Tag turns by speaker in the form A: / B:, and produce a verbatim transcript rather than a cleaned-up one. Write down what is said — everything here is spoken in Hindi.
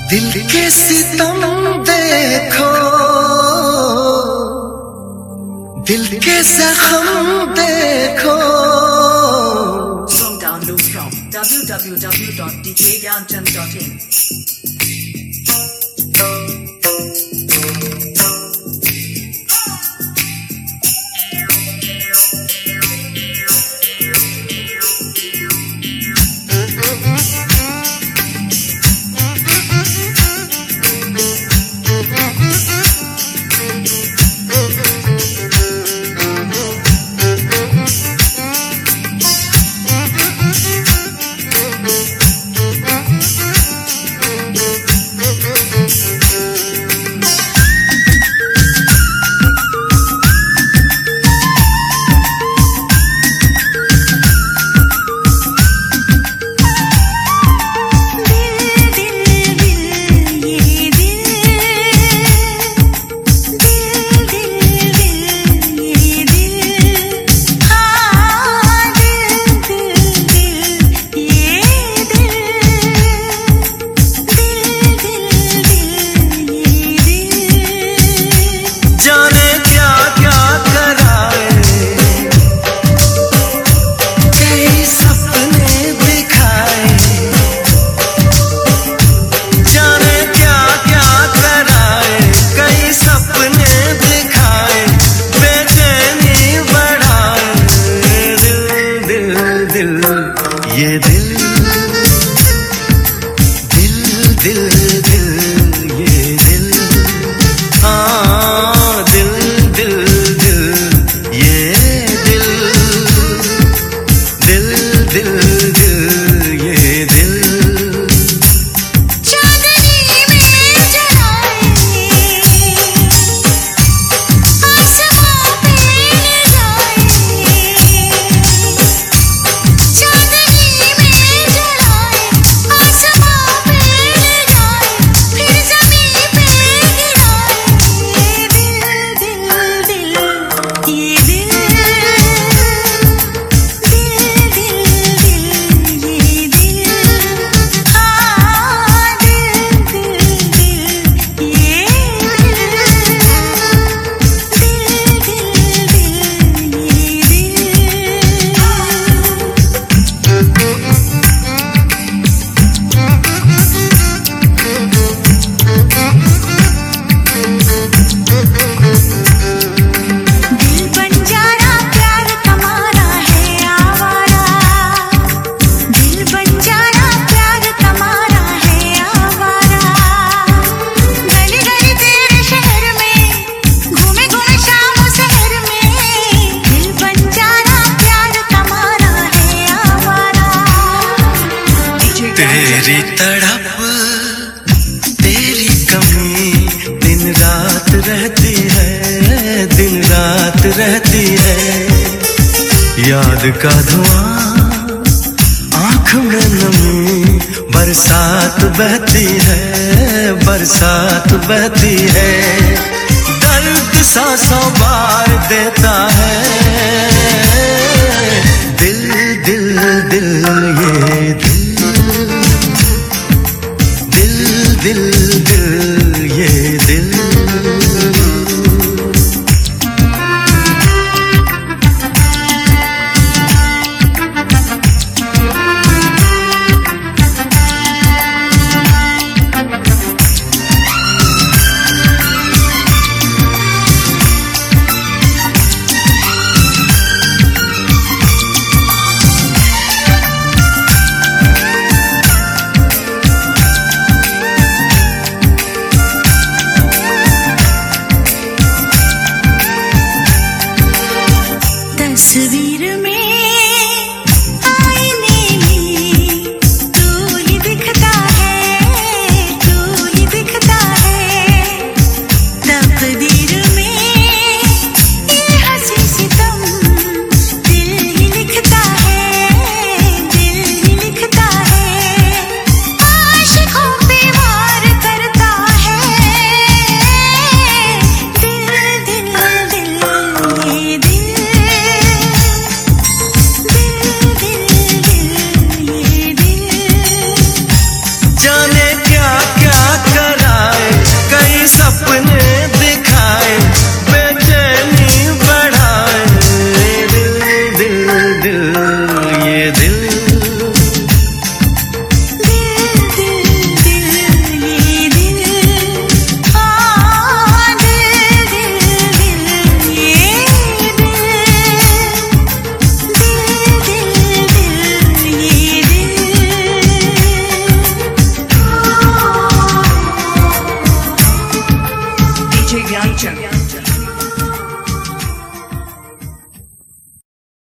A: दिल के सितम देखो, दिल के जख्म देखो।
B: Song download from w w w dot d j gyanchand dot in.
A: ये दिल दिल दिल दिल ये दिल, हाँ दिल दिल दिल ये दिल, दिल दिल दिल ये दिल।
C: चांदनी में जलाए आसमां पे जाए, चांदनी में जलाए आसमां पे जाए, फिर ज़मीं पे गिराए। ये दिल दिल ये दिल, दिल दिल दिल ये दिल, हाँ दिल दिल दिल ये दिल बंजारा प्यार तुम्हारा है आवारा, दिल बंजारा प्यार तुम्हारा है आवारा। गली गली तेरे शहर में घूमे घूमे शाम शहर में, दिल बंजारा प्यार तुम्हारा है आवारा।
A: तेरी तड़प तेरी कमी दिन रात रहती है, दिन रात रहती है। याद का धुआं आँख में नमी, बरसात बहती है, बरसात बहती है। दर्द सा सौ बार देता है दिल दिल दिल ये दिल, दिल दिल दिल ये दिल।
C: तस्वीर में आईने में तू ही दिखता है, तू ही दिखता है। तकदीर में ये हंसी सितम दिल ही लिखता है, दिल ही लिखता है। आशिकों पे वार करता है दिल दिल दिल ये दिल,
A: जाने क्या क्या अपने